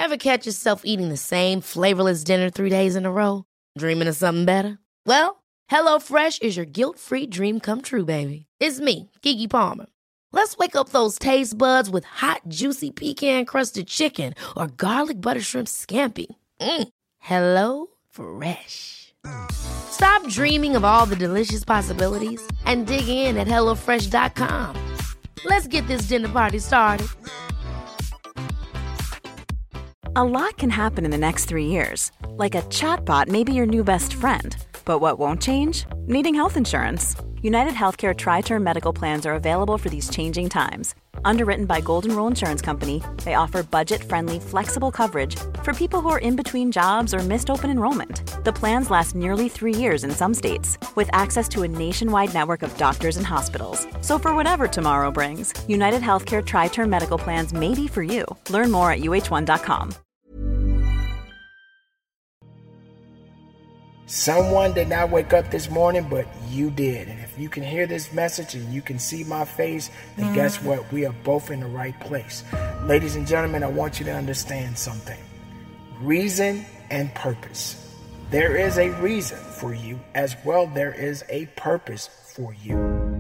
Ever catch yourself eating the same flavorless dinner 3 days in a row? Dreaming of something better? Well, HelloFresh is your guilt-free dream come true, baby. It's me, Keke Palmer. Let's wake up those taste buds with hot, juicy pecan-crusted chicken or garlic butter shrimp scampi. Hello Fresh. Stop dreaming of all the delicious possibilities and dig in at HelloFresh.com. Let's get this dinner party started. A lot can happen in the next 3 years. Like a chatbot may be your new best friend. But what won't change? Needing health insurance. United Healthcare Tri-Term Medical Plans are available for these changing times. Underwritten by Golden Rule Insurance Company, they offer budget-friendly, flexible coverage for people who are in between jobs or missed open enrollment. The plans last nearly 3 years in some states, with access to a nationwide network of doctors and hospitals. So for whatever tomorrow brings, United Healthcare Tri-Term Medical Plans may be for you. Learn more at uh1.com. Someone did not wake up this morning, but you did. And if you can hear this message and you can see my face, then guess what? We are both in the right place. Ladies and gentlemen, I want you to understand something. Reason and purpose. There is a reason for you as well. There is a purpose for you.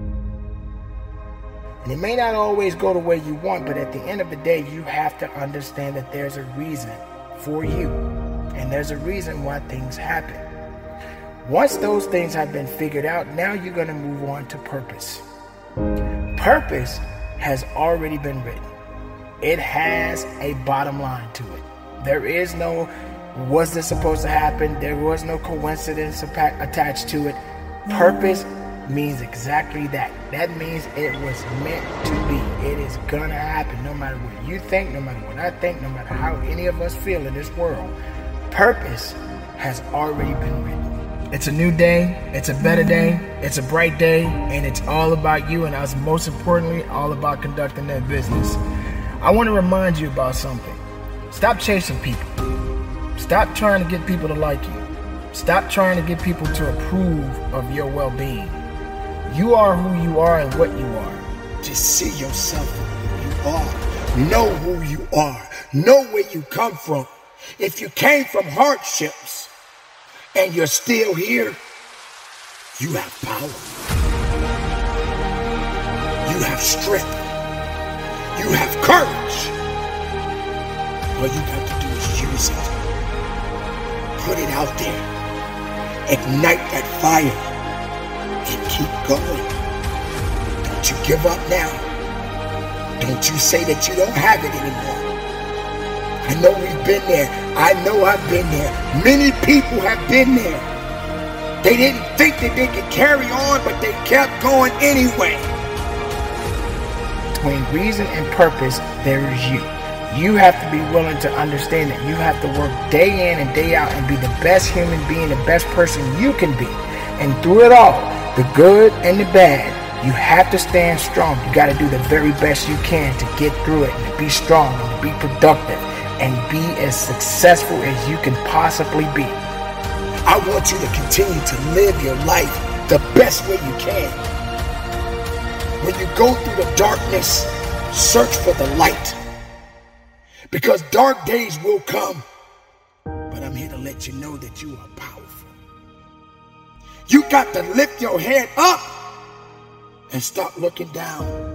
And it may not always go the way you want, but at the end of the day, you have to understand that there's a reason for you. And there's a reason why things happen. Once those things have been figured out, now you're going to move on to purpose. Purpose has already been written. It has a bottom line to it. There is no, was this supposed to happen? There was no coincidence attached to it. Purpose means exactly that. That means it was meant to be. It is going to happen no matter what you think, no matter what I think, no matter how any of us feel in this world. Purpose has already been written. It's a new day, it's a better day, it's a bright day, and it's all about you, and most importantly, all about conducting that business. I want to remind you about something. Stop chasing people. Stop trying to get people to like you. Stop trying to get people to approve of your well-being. You are who you are and what you are. Just see yourself who you are. Know who you are. Know where you come from. If you came from hardships, and you're still here, you have power. You have strength. You have courage. All you got to do is use it. Put it out there. Ignite that fire and keep going. Don't you give up now. Don't you say that you don't have it anymore. I know we've been there. I know I've been there. Many people have been there. They didn't think that they could carry on, but they kept going anyway. Between reason and purpose, there is you. You have to be willing to understand that you have to work day in and day out and be the best human being, the best person you can be. And through it all, the good and the bad, you have to stand strong. You got to do the very best you can to get through it and to be strong and to be productive and be as successful as you can possibly be. I want you to continue to live your life the best way you can. When you go through the darkness, search for the light. Because dark days will come. But I'm here to let you know that you are powerful. You got to lift your head up and stop looking down.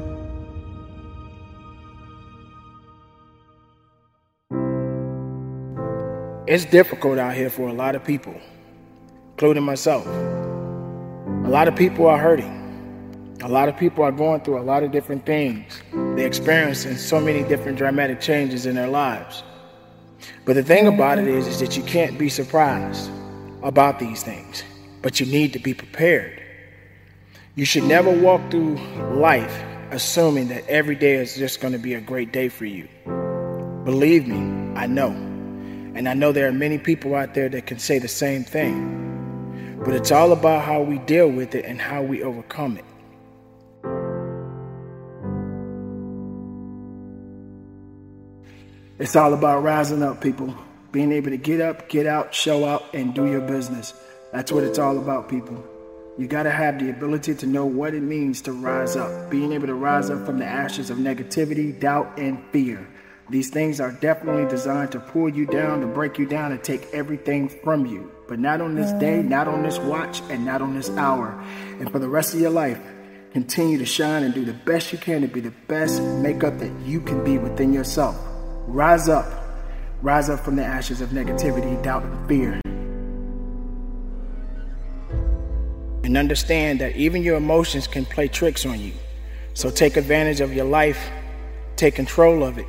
It's difficult out here for a lot of people, including myself. A lot of people are hurting. A lot of people are going through a lot of different things. They're experiencing so many different dramatic changes in their lives. But the thing about it is that you can't be surprised about these things, but you need to be prepared. You should never walk through life assuming that every day is just going to be a great day for you. Believe me, I know. And I know there are many people out there that can say the same thing. But it's all about how we deal with it and how we overcome it. It's all about rising up, people. Being able to get up, get out, show up, and do your business. That's what it's all about, people. You got to have the ability to know what it means to rise up. Being able to rise up from the ashes of negativity, doubt, and fear. These things are definitely designed to pull you down, to break you down, and take everything from you. But not on this day, not on this watch, and not on this hour. And for the rest of your life, continue to shine and do the best you can to be the best makeup that you can be within yourself. Rise up. Rise up from the ashes of negativity, doubt, and fear. And understand that even your emotions can play tricks on you. So take advantage of your life. Take control of it.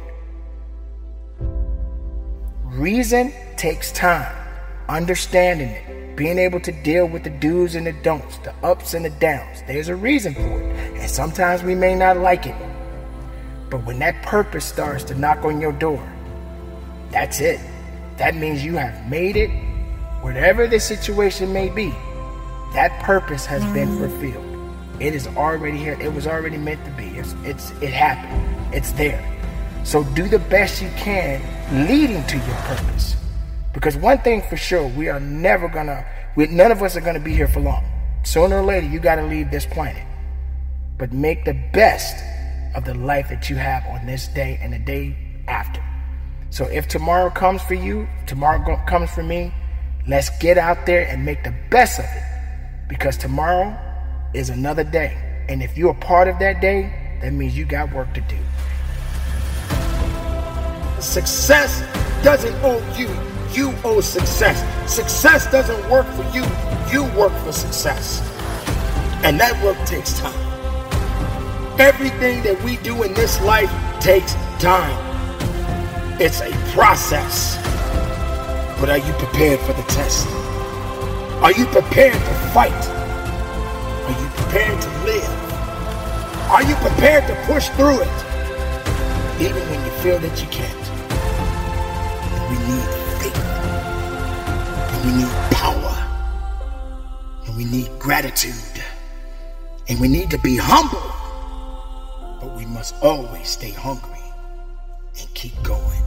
Reason takes time. Understanding it. Being able to deal with the do's and the don'ts, the ups and the downs. There's a reason for it. And sometimes we may not like it. But when that purpose starts to knock on your door, that's it. That means you have made it. Whatever the situation may be, that purpose has been fulfilled. It is already here. It was already meant to be. It happened. It's there. So do the best you can leading to your purpose. Because one thing for sure, none of us are gonna be here for long. Sooner or later, you gotta leave this planet. But make the best of the life that you have on this day and the day after. So if tomorrow comes for you, tomorrow comes for me, let's get out there and make the best of it. Because tomorrow is another day. And if you're a part of that day, that means you got work to do. Success doesn't owe you. You owe success. Success doesn't work for you. You work for success. And that work takes time. Everything that we do in this life takes time. It's a process. But are you prepared for the test? Are you prepared to fight? Are you prepared to live? Are you prepared to push through it? Even when you feel that you can't. And we need faith. And we need power. And we need gratitude. And we need to be humble. But we must always stay hungry and keep going.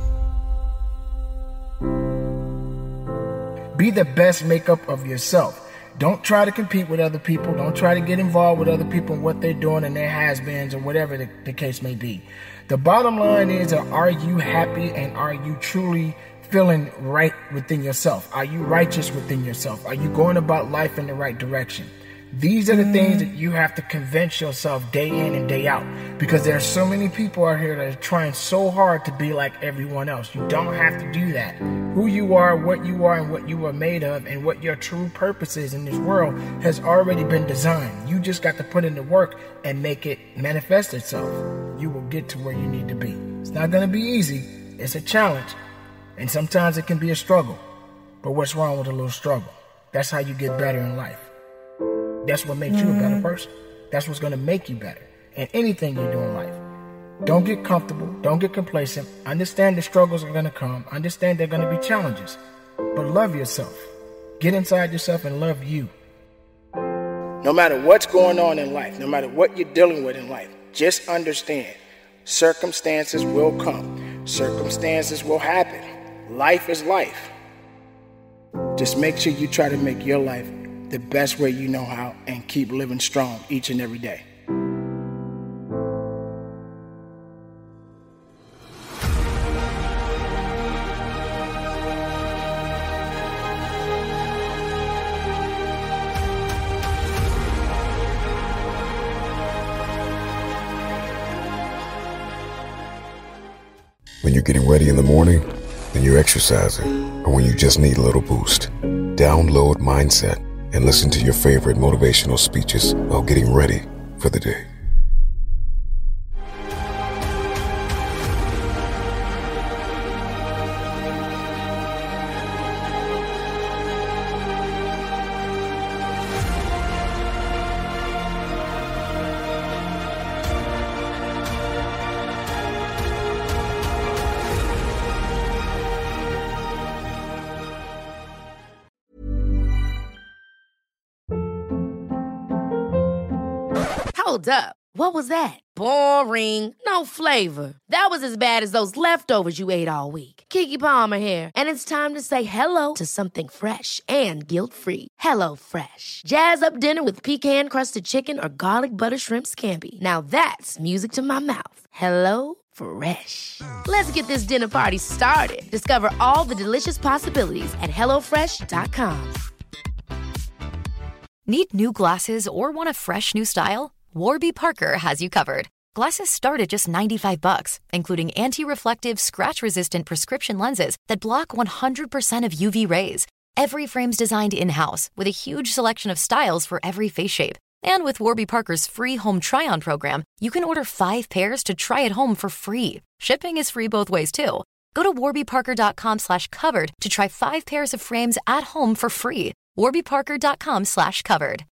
Be the best makeup of yourself. Don't try to compete with other people. Don't try to get involved with other people and what they're doing and their has-beens or whatever the case may be. The bottom line is, are you happy and are you truly feeling right within yourself? Are you righteous within yourself? Are you going about life in the right direction? These are the things that you have to convince yourself day in and day out, because there are so many people out here that are trying so hard to be like everyone else. You don't have to do that. Who you are, and what you are made of, and what your true purpose is in this world has already been designed. You just got to put in the work and make it manifest itself. You will get to where you need to be. It's not going to be easy. It's a challenge. And sometimes it can be a struggle. But what's wrong with a little struggle? That's how you get better in life. That's what makes you a better person. That's what's going to make you better in anything you do in life. Don't get comfortable. Don't get complacent. Understand the struggles are going to come. Understand they're going to be challenges. But love yourself. Get inside yourself and love you. No matter what's going on in life, no matter what you're dealing with in life, just understand circumstances will come. Circumstances will happen. Life is life. Just make sure you try to make your life the best way you know how and keep living strong each and every day. When you're getting ready in the morning, when you're exercising, or when you just need a little boost, download Mindset and listen to your favorite motivational speeches while getting ready for the day. Hold up. What was that? Boring. No flavor. That was as bad as those leftovers you ate all week. Keke Palmer here, and it's time to say hello to something fresh and guilt-free. Hello Fresh. Jazz up dinner with pecan-crusted chicken or garlic butter shrimp scampi. Now that's music to my mouth. Hello Fresh. Let's get this dinner party started. Discover all the delicious possibilities at hellofresh.com. Need new glasses or want a fresh new style? Warby Parker has you covered. Glasses start at just $95, including anti-reflective, scratch-resistant prescription lenses that block 100% of UV rays. Every frame's designed in-house with a huge selection of styles for every face shape. And with Warby Parker's free home try-on program, you can order 5 pairs to try at home for free. Shipping is free both ways, too. Go to warbyparker.com/covered to try 5 pairs of frames at home for free. warbyparker.com/covered.